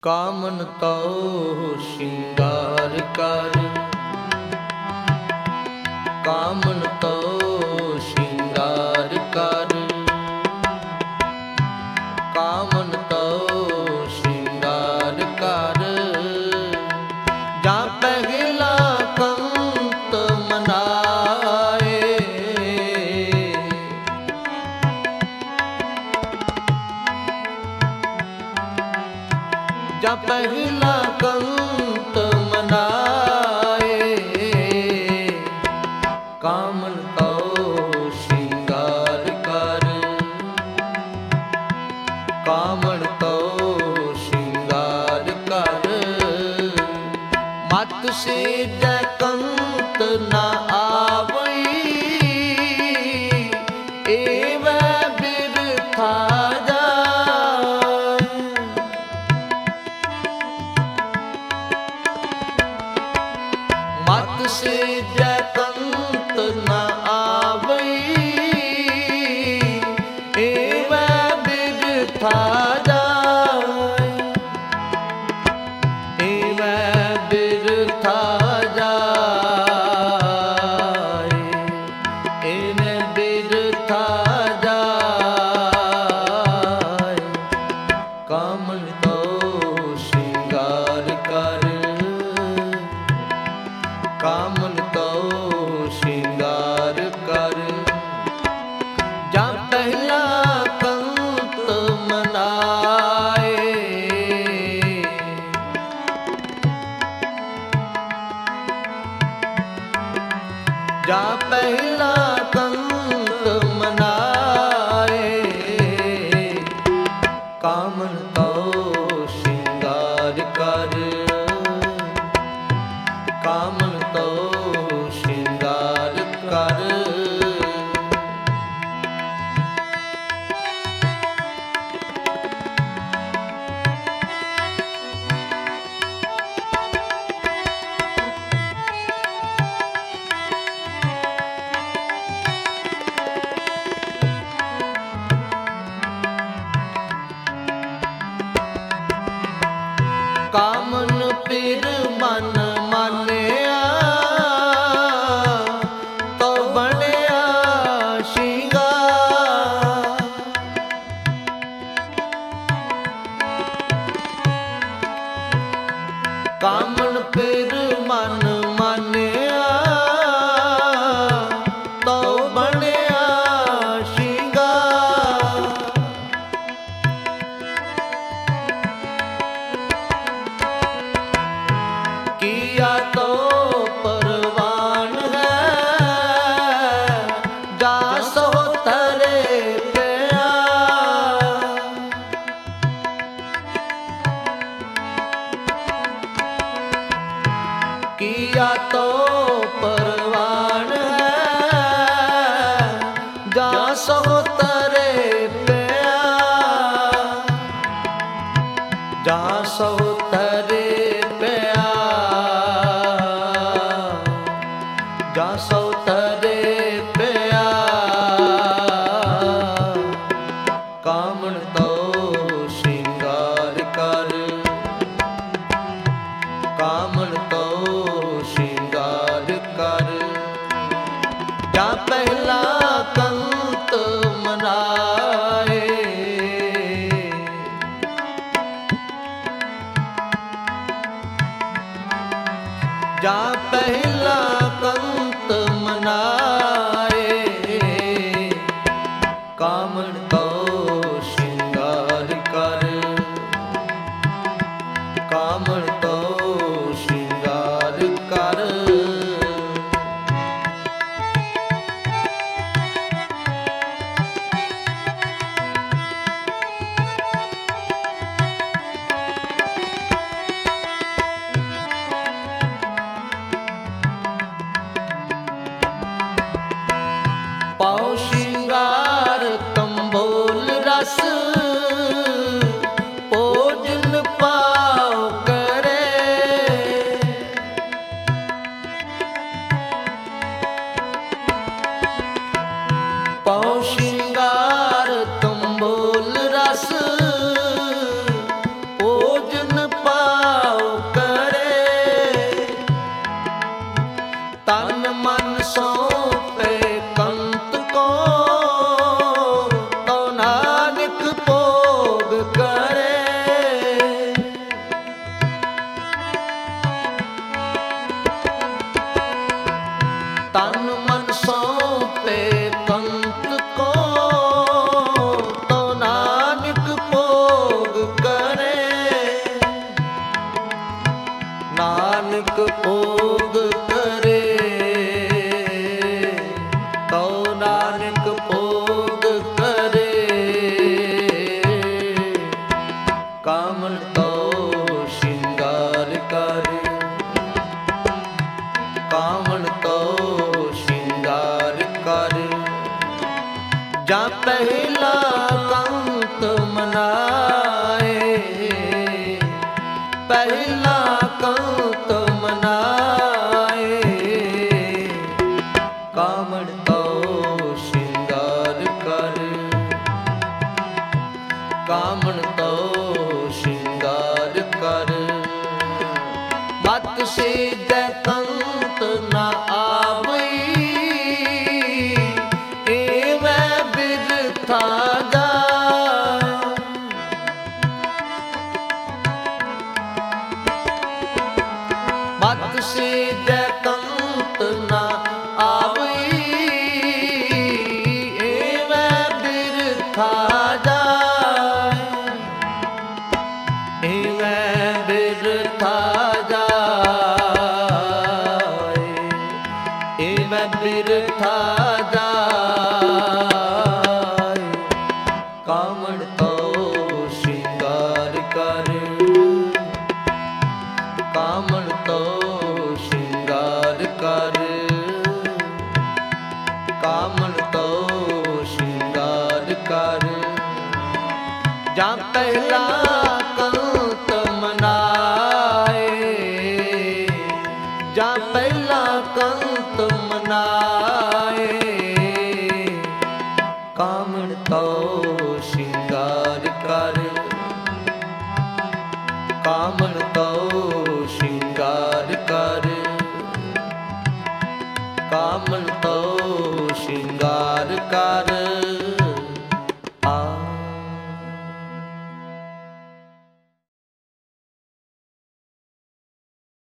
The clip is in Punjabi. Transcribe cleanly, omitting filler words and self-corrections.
ਕਾਮਨ ਤਉ ਸ਼ਿੰਗਾਰ ਕਰ, ਕਾਮਨ ਤਉ ਸ਼ਿੰਗਾਰ ਕਰ, ਕਾਮਨ ਤਉ ਸ਼ਿੰਗਾਰ ਕਰ। ਜਾਂ ਪਹਿਲਾ ਕੰਤ ਮਨਾਏ, ਜਾਂ ਪਹਿਲਾ ਕੰਤ ਮਨਾਏ। ਕਾਮਨ ਤਉ ਸ਼ਿੰਗਾਰ ਕਰ, ਕਾਮਨ ਤਉ ਸ਼ਿੰਗਾਰ ਕਰ। ਮਤ ਸੇਜੈ ਕੰਤ ਨਾ ਆਵਈ, ਏਵੈ ਬਿਰਥਾ ਜਾਇ। ਮਤ ਸੇਜੈ ਕੰਤ ਨਾ ਆਵਈ, ਏਵੈ ਬਿਰਥਾ ਜਾਇ। ਏਵੈ ਬਿਰਥਾ ਜਾਇ, ਏਵੈ ਬਿਰਥਾ ਜਾਇ। ਕਾਮਨ ਤਉ ਸ਼ਿੰਗਾਰ ਕਰ, ਕਾਮਨ ਤਉ ਸ਼ਿੰਗਾਰ ਕਰ। ਜਾਂ ਪਹਿਲਾ ਕੰਤ ਮਨਾਏ, ਜਾਂ ਪਹਿਲਾ ਕੰਤ ਮਨਾਏ। ਕਾਮਨ ਤਉ ਸ਼ਿੰਗਾਰ ਕਰ, ਕਾਮਨ ਤਉ ਸ਼ਿੰਗਾਰ ਕਰ। ਕਾਮਨ ਪਿਰ ਮਨ ਮਾਨਿਆ, ਤਉ ਬਣਿਆ ਸ਼ਿੰਗਾਰ। ਕਾਮਨ ਪਿਰ ਮਨ ਮਾਨਿਆ, ਤਉ ਬਣਿਆ ਸ਼ਿੰਗਾਰ। ਕੀਆ ਤੋ ਪਰਵਾਨ ਹੈ, ਜਾ ਸੋ ਤਰੇ ਪਿਆ। ਕੀਆ ਤੋ ਪਰਵਾਨ ਹੈ, ਜਾ ਸੋ ਤਰੇ ਪਿਆ। ਜਾ ਸੋ ਤਰੇ ਪਿਆ, ਜਾ ਸੋ ਤਰੇ ਪਿਆ। ਕਾਮਨ ਤਉ ਸ਼ਿੰਗਾਰ ਕਰ, ਕਾਮਨ ਤਉ ਸ਼ਿੰਗਾਰ ਕਰ। ਜਾਂ ਪਹਿਲਾ ਕੰਤ ਮਨਾਏ, ਜਾਂ ਪਹਿਲਾ ਕੰਤ ਮਨਾਏ। ਕਾਮਨ ਤਉ ਸ਼ਿੰਗਾਰ ਕਰ, ਕਾਮਨ ਤਉ ਸ਼ਿੰਗਾਰ ਕਰ। ਕਾਮਣ ਤੋ ਸ਼ਿੰਗਾਰ ਕਰ, ਕਾਮਣ ਤੋ ਸ਼ਿੰਗਾਰ ਕਰ। ਜਾਂ ਪਹਿਲਾ ਕੰਤ ਮਨਾਏ, ਪਹਿਲਾ ਕੰਤ ਮਨਾਏ। ਕਾਮਣ ਤੋ ਸ਼ਿੰਗਾਰ ਕਰ, ਕਾਮਣ ਤੋ ਸ਼ਿੰਗਾਰ ਕਰ। ਮਤ ਸੇਜੈ ਕੰਤ ਨਾ ਆਵਈ, ਏਵੈ ਬਿਰਥਾ ਜਾਇ। ਮਤ ਸੇਜੈ ਕੰਤ ਨਾ ਆਵਈ, ਏਵੈ ਬਿਰਥਾ ਜਾਇ। ਏਵੈ ਬਿਰਥਾ ਬਿਰਥਾ ਜਾਇ। ਕਾਮਣ ਤੋ ਸ਼ਿੰਗਾਰ ਕਰ, ਕਾਮਣ ਤੋ ਸ਼ਿੰਗਾਰ ਕਰ। ਕਾਮਣ ਤੋ ਸ਼ਿੰਗਾਰ ਕਰ। ਜਾਂ ਪਹਿਲਾ ਕੰਤ ਮਨਾਏ, ਜਾਂ ਪਹਿਲਾ ਕੰਤ ਮਨਾਏ। ਕਾਮਣ ਤੋ ਸ਼ਿੰਗਾਰ ਕਰ, ਕਾਮਣ ਤੋ ਸ਼ਿੰਗਾਰ ਕਰ। ਕਾਮਣ